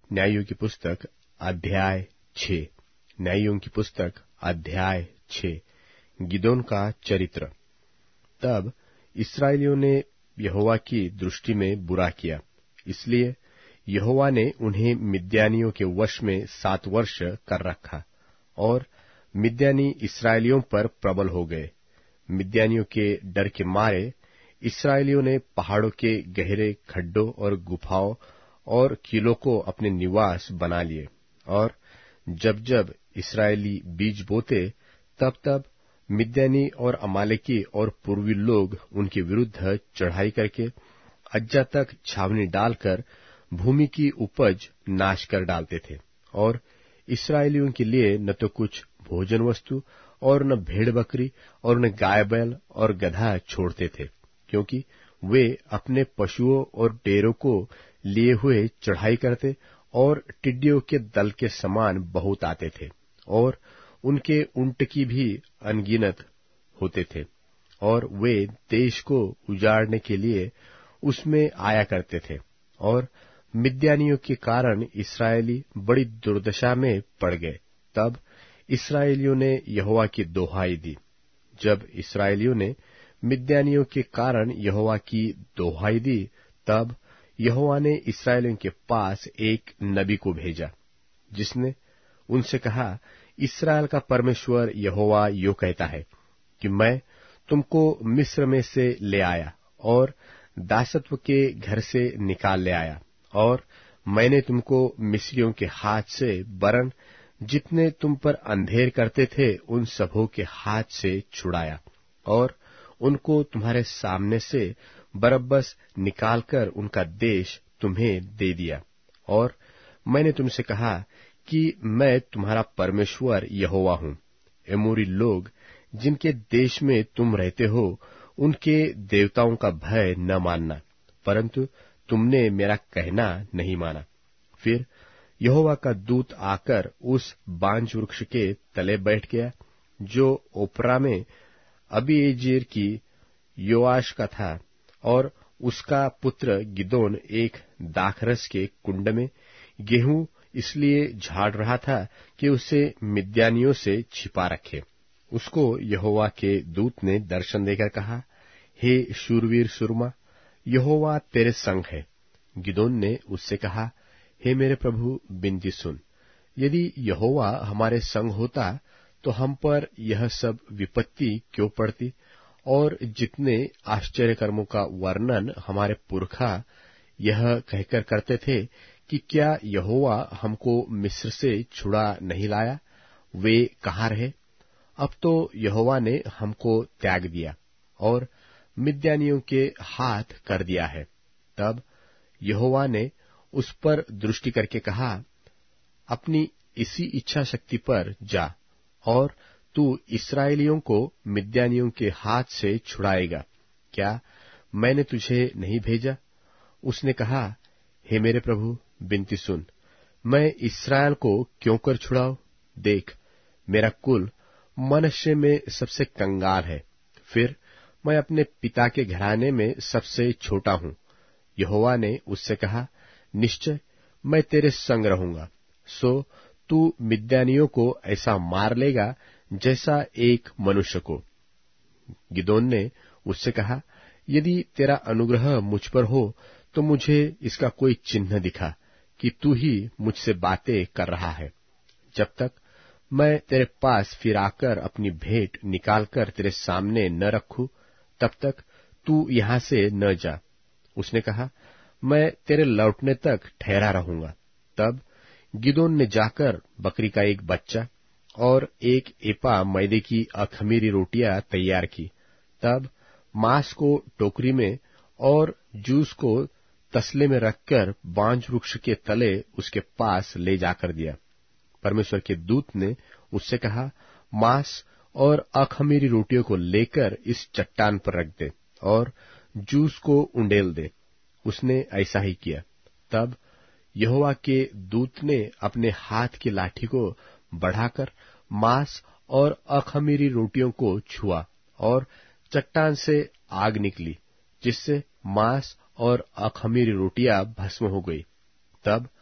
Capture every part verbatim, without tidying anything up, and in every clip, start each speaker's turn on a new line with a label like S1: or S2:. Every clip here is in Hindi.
S1: न्यायों की पुस्तक अध्याय छह। न्यायों की पुस्तक अध्याय छह। गिदोन का चरित्र। तब इस्राएलियों ने यहोवा की दृष्टि में बुरा किया, इसलिए यहोवा ने उन्हें मिद्यानियों के वश में सात वर्ष कर रखा, और मिद्यानी इस्राएलियों पर प्रबल हो गए। मिद्यानियों के डर के मारे इस्राएलियों ने पहाड़ों के गहरे खड्डों और गुफाओं और किलों को अपने निवास बना लिए, और जब जब इस्राएली बीज बोते तब तब मिद्यानी और अमालेकी और पूर्वी लोग उनके विरुद्ध चढ़ाई करके अज्जा तक छावनी डालकर भूमि की उपज नाश कर डालते थे, और इस्राएलियों के लिए न तो कुछ भोजन वस्तु और न भेड़ बकरी और न गाय बैल और गधा छोड़ते थे, क्योंकि वे अपने पशुओं और डेरों को लिए हुए चढ़ाई करते और टिड्डियों के दल के समान बहुत आते थे, और उनके ऊंट की भी अनगिनत होते थे, और वे देश को उजाड़ने के लिए उसमें आया करते थे। और मिद्यानियों के कारण इस्राएली बड़ी दुर्दशा में पड़ गए। तब इस्राएलियों ने यहोवा की दोहाई दी। जब इस्राएलियों ने मिद्यानियों के कारण यहोवा की दोहाई दी, तब यहोवा ने इस्राएलियों के पास एक नबी को भेजा, जिसने उनसे कहा, इस्राएल का परमेश्वर यहोवा यो कहता है कि मैं तुमको मिस्र में से ले आया और दासत्व के घर से निकाल ले आया, और मैंने तुमको मिस्रियों के हाथ से, वरन जितने तुम पर अंधेर करते थे उन सबों के हाथ से छुड़ाया, और उनको तुम्हारे सामने से बरब्बस निकालकर उनका देश तुम्हें दे दिया। और मैंने तुमसे कहा कि मैं तुम्हारा परमेश्वर यहोवा हूँ। एमोरी लोग जिनके देश में तुम रहते हो, उनके देवताओं का भय न मानना, परंतु तुमने मेरा कहना नहीं माना। फिर यहोवा का दूत आकर उस बांज वृक्ष के तले बैठ गया, जो ओपरा में अबीएजेर की योआश का था, और उसका पुत्र गिदोन एक दाखरस के कुंड में गेहूं इसलिए झाड़ रहा था कि उसे मिद्यानियों से छिपा रखे। उसको यहोवा के दूत ने दर्शन देकर कहा, हे शूरवीर सुरमा, यहोवा तेरे संग है। गिदोन ने उससे कहा, हे मेरे प्रभु, विनती सुन। यदि यहोवा हमारे संग होता तो हम पर यह सब विपत्ति क्यों पड़ती, और जितने आश्चर्य कर्मों का वर्णन हमारे पुरखा यह कहकर करते थे कि क्या यहोवा हमको मिस्र से छुड़ा नहीं लाया, वे कहाँ रहे? अब तो यहोवा ने हमको त्याग दिया और मिद्यानियों के हाथ कर दिया है। तब यहोवा ने उस पर दृष्टि करके कहा, अपनी इसी इच्छा शक्ति पर जा, और तू इस्राएलियों को मिद्यानियों के हाथ से छुड़ाएगा। क्या मैंने तुझे नहीं भेजा? उसने कहा, हे मेरे प्रभु, विनती सुन, मैं इस्राएल को क्यों कर छुड़ाऊं? देख, मेरा कुल मनुष्य में सबसे कंगाल है, फिर मैं अपने पिता के घराने में सबसे छोटा हूं। यहोवा ने उससे कहा, निश्चय मैं तेरे संग रहूंगा, सो तू मिद्यानियों को ऐसा मार लेगा जैसा एक मनुष्य को। गिदोन ने उससे कहा, यदि तेरा अनुग्रह मुझ पर हो तो मुझे इसका कोई चिन्ह दिखा कि तू ही मुझसे बातें कर रहा है। जब तक मैं तेरे पास फिर आकर अपनी भेंट निकालकर तेरे सामने न रखूं, तब तक तू यहां से न जा। उसने कहा, मैं तेरे लौटने तक ठहरा रहूंगा। तब गिदोन ने जाकर बकरी का एक बच्चा और एक एपा मैदे की अखमीरी रोटियां तैयार की। तब मांस को टोकरी में और जूस को तसले में रखकर बांज वृक्ष के तले उसके पास ले जाकर दिया। परमेश्वर के दूत ने उससे कहा, मांस और अखमीरी रोटियों को लेकर इस चट्टान पर रख दे और जूस को उंडेल दे। उसने ऐसा ही किया। तब यहोवा के दूत ने अपने हाथ की लाठी को बढ़ाकर मांस और अखमीरी रोटियों को छुआ, और चट्टान से आग निकली, जिससे मांस और अखमीरी रोटियां भस्म हो गई। तब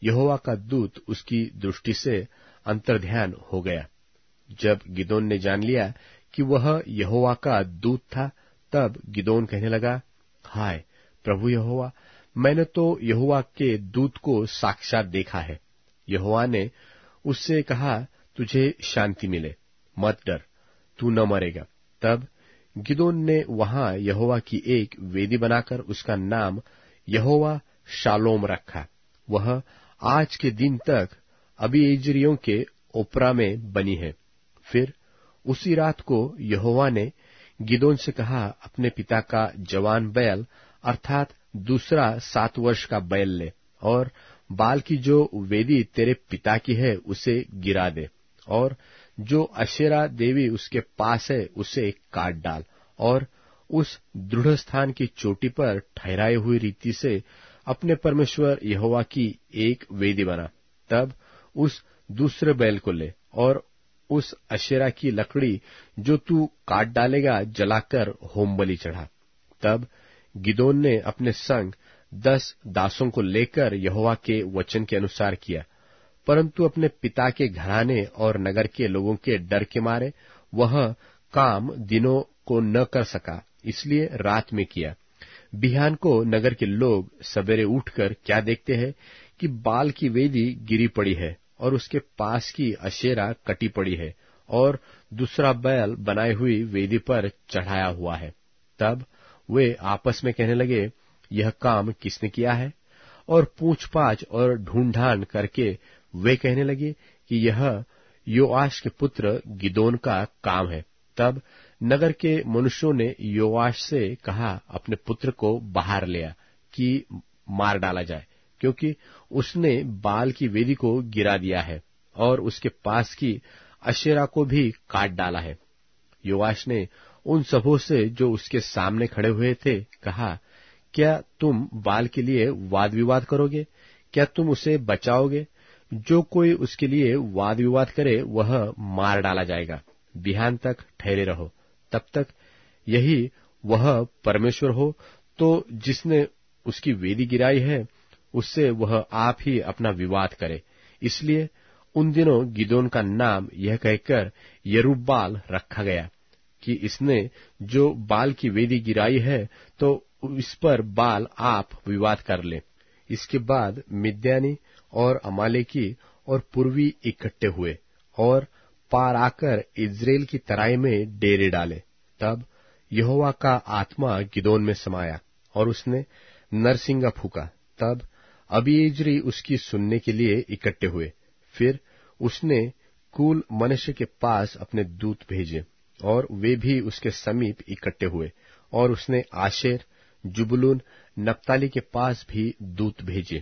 S1: यहोवा का दूत उसकी दृष्टि से अंतर्ध्यान हो गया। जब गिदोन ने जान लिया कि वह यहोवा का दूत था, तब गिदोन कहने लगा, हाय प्रभु यहोवा, मैंने तो यहोवा के दूत को साक्षात देखा है। यहोवा ने उससे कहा, तुझे शांति मिले, मत डर, तू न मरेगा। तब गिदोन ने वहां यहोवा की एक वेदी बनाकर उसका नाम यहोवा शालोम रखा। वह आज के दिन तक अबीएजेरियों के ओपरा में बनी है। फिर उसी रात को यहोवा ने गिदोन से कहा, अपने पिता का जवान बैल अर्थात दूसरा सात वर्ष का बैल ले और बाल की जो वेदी तेरे पिता की है उसे गिरा दे, और जो अशेरा देवी उसके पास है उसे काट डाल, और उस दृढ़ स्थान की चोटी पर ठहराई हुई रीति से अपने परमेश्वर यहोवा की एक वेदी बना। तब उस दूसरे बैल को ले और उस अशेरा की लकड़ी जो तू काट डालेगा जलाकर होम बलि चढ़ा। तब गिदोन ने अपने संग दस दासों को लेकर यहोवा के वचन के अनुसार किया, परंतु अपने पिता के घराने और नगर के लोगों के डर के मारे वह काम दिनों को न कर सका, इसलिए रात में किया। बिहान को नगर के लोग सवेरे उठकर क्या देखते हैं कि बाल की वेदी गिरी पड़ी है और उसके पास की अशेरा कटी पड़ी है और दूसरा बैल बनाई हुई वेदी पर चढ़ाया हुआ है। तब वे आपस में कहने लगे, यह काम किसने किया है? और पूछपाछ और ढूंढान करके वे कहने लगे कि यह योआश के पुत्र गिदोन का काम है। तब नगर के मनुष्यों ने योआश से कहा, अपने पुत्र को बाहर ले आ कि मार डाला जाए, क्योंकि उसने बाल की वेदी को गिरा दिया है और उसके पास की अशेरा को भी काट डाला है। योआश ने उन सबों से जो उसके सामने खड़े हुए थे कहा, क्या तुम बाल के लिए वाद विवाद करोगे? क्या तुम उसे बचाओगे? जो कोई उसके लिए वाद विवाद करे वह मार डाला जाएगा। बिहान तक ठहरे रहो, तब तक यही वह परमेश्वर हो तो जिसने उसकी वेदी गिराई है उससे वह आप ही अपना विवाद करे। इसलिए उन दिनों गिदोन का नाम यह कहकर यरूब्बाल रखा गया कि इसने जो बाल की वेदी गिराई है तो इस पर बाल आप विवाद कर ले। इसके बाद मिद्यानी और अमालेकी और पूर्वी इकट्ठे हुए और पार आकर इज्राएल की तराई में डेरे डाले। तब यहोवा का आत्मा गिदोन में समाया और उसने नरसिंगा फूका। तब अबीएजेरी उसकी सुनने के लिए इकट्ठे हुए। फिर उसने कुल मनश्शे के पास अपने दूत भेजे और वे भी उसके समीप इकट्ठे हुए, और उसने आशेर, जुबुलून, नप्ताली के पास भी दूत भेजे।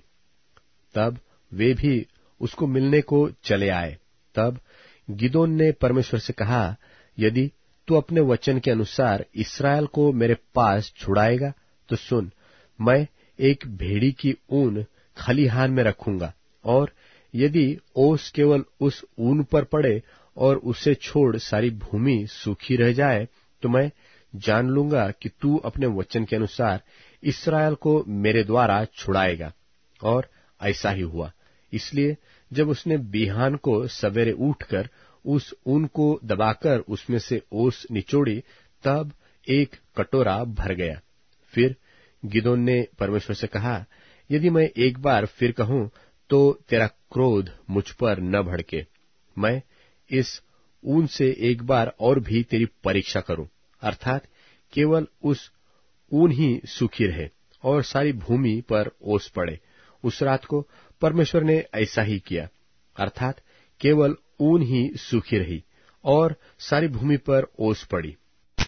S1: तब वे भी उसको मिलने को चले आए। तब गिदोन ने परमेश्वर से कहा, यदि तू अपने वचन के अनुसार इस्राएल को मेरे पास छुड़ाएगा तो सुन, मैं एक भेड़ी की ऊन खलिहान में रखूंगा, और यदि ओस केवल उस ऊन पर पड़े और उसे छोड़ सारी भूमि सूखी रह जाए तो मैं जान लूंगा कि तू अपने वचन के अनुसार इस्राएल को मेरे द्वारा छुड़ाएगा। और ऐसा ही हुआ। इसलिए जब उसने बिहान को सवेरे उठकर उस ऊन को दबाकर उसमें से ओस निचोड़ी, तब एक कटोरा भर गया। फिर गिदोन ने परमेश्वर से कहा, यदि मैं एक बार फिर कहूं तो तेरा क्रोध मुझ पर न भड़के। मैं इस ऊन से एक बार और भी तेरी परीक्षा करूं, अर्थात केवल उस ऊन ही सूखी रहे और सारी भूमि पर ओस पड़े। उस रात को परमेश्वर ने ऐसा ही किया, अर्थात केवल ऊन ही सूखी रही और सारी भूमि पर ओस पड़ी।